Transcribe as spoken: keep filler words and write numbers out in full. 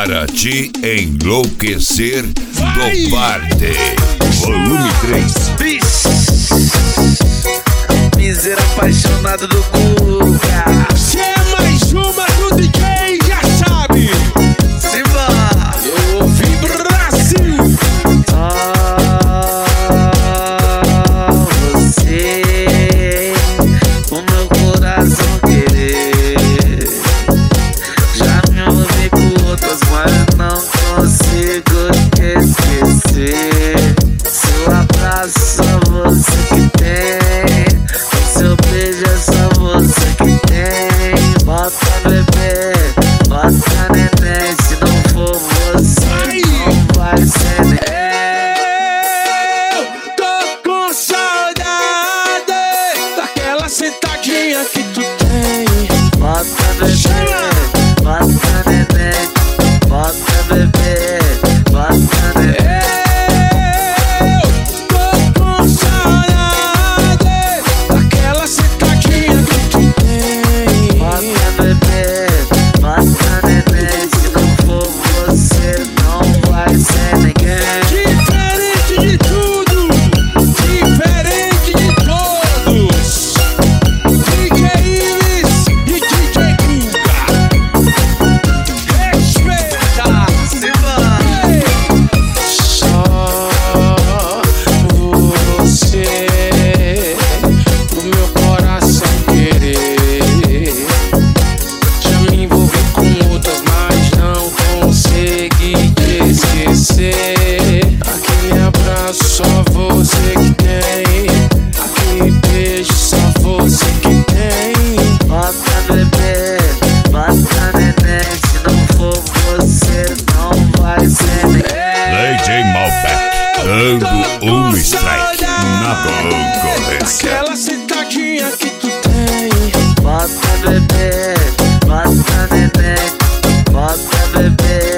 para te enlouquecer do party. Volume três. Miseira apaixonado do Guga. Se é mais uma do D J, já sabe. Simba. Eu ouvi Brasil. Ah, você, o meu coração querer. Já me envolvi com outras, mas não consigo te esquecer. Seu abraço só você que tem. O seu beijo é só você que tem. Bota bebê, bota neném. Se não for você, não vai ser neném. Eu tô com saudade daquela sentadinha que tu tem. Bota bebê, bota neném. Bota bebê, bota neném. Eu tô com saudade daquela sentadinha que tu tem. Bota bebê, bota neném. Se não for você, não vai ser ninguém. Diferente de tudo, diferente de todos. D J Ives e D J Guga. Respeita. Simba. Só você, o meu coração querer. Já me envolvi com outras, mas não consegui te esquecer. Aquele abraço só você que tem. Aquele beijo só você que tem. Bota bebê, bota neném. Se não for você, não vai ser ninguém. D J Malbec dando um strike na concorrência. Aquela sentadinha que tu tem. Bota bebê, bota neném. Bota bebê,